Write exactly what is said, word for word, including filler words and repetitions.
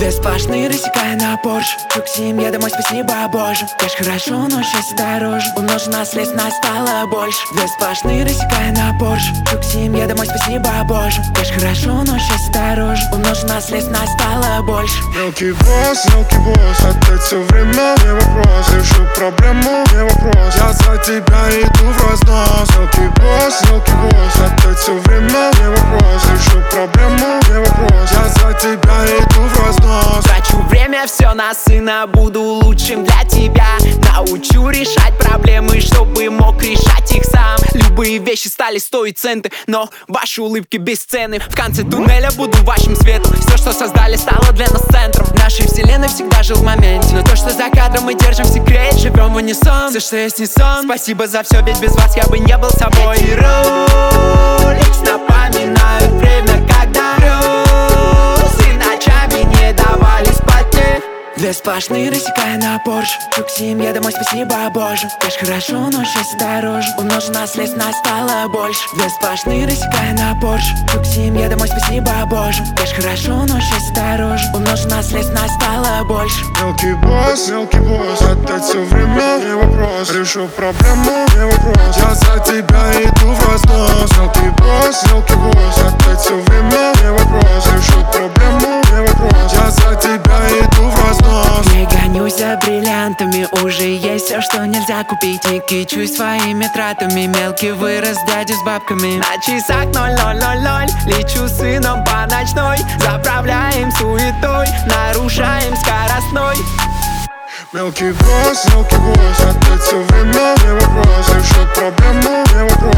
Две сплошные, рассекая на Порш. К семье домой, спасибо Боже. Конечно, хорошо, но счастье дороже. Умножено, следственно, стало больше. Две сплошные, рассекая на Порш. К семье домой, спасибо Боже. Конечно, хорошо, но счастье дороже. Умножено, следственно, стало больше. Мелкий босс, мелкий босс, опять все время не вопрос. Решу проблему, не вопрос. Я за тебя иду в разнос. Мелкий босс, мелкий босс, опять все время не вопрос. Решу проблему, не вопрос. Я за тебя иду в разнос. Трачу время все на сына, буду лучшим для тебя. Научу решать проблемы, чтобы мог решать их сам. Любые вещи стали стоить центы, но ваши улыбки бесценны. В конце туннеля буду вашим светом. Все, что создали, стало для нас центром. В нашей вселенной всегда жил в моменте. Но то, что за кадром мы держим в секрете, живем в унисон. Все, что есть, не сон. Спасибо за все, ведь без вас я бы не был собой. Эти Rolex напоминают время, когда рюс и ночами не давали спать мне. Две сплошные, рассекая на Порш. К семье домой, спасибо Боже. Конечно, хорошо, но счастье дороже. Умножено, следственно, стало больше. Две сплошные, рассекая на Порш. К семье домой, спасибо Боже. Конечно, хорошо, но счастье дороже. Умножено, следственно, стало больше. Мелкий босс, мелкий босс, опять все время не вопрос. Решу проблему, не вопрос. Я за тебя иду в разнос. Мелкий босс, мелкий босс, опять все время не вопрос. Решу проблему, не вопрос. Я за тебя иду в разнос. Не гонюсь за бриллиантами, уже есть все, что нельзя купить. Не кичусь своими тратами, мелкий вырос дядю с бабками. На часах ноль ноль ноль ноль, лечу с сыном по ночной. Заправляем суетой, нарушаем скоростной. Мелкий босс, мелкий босс, опять все время не вопрос. Решу проблему, не вопрос.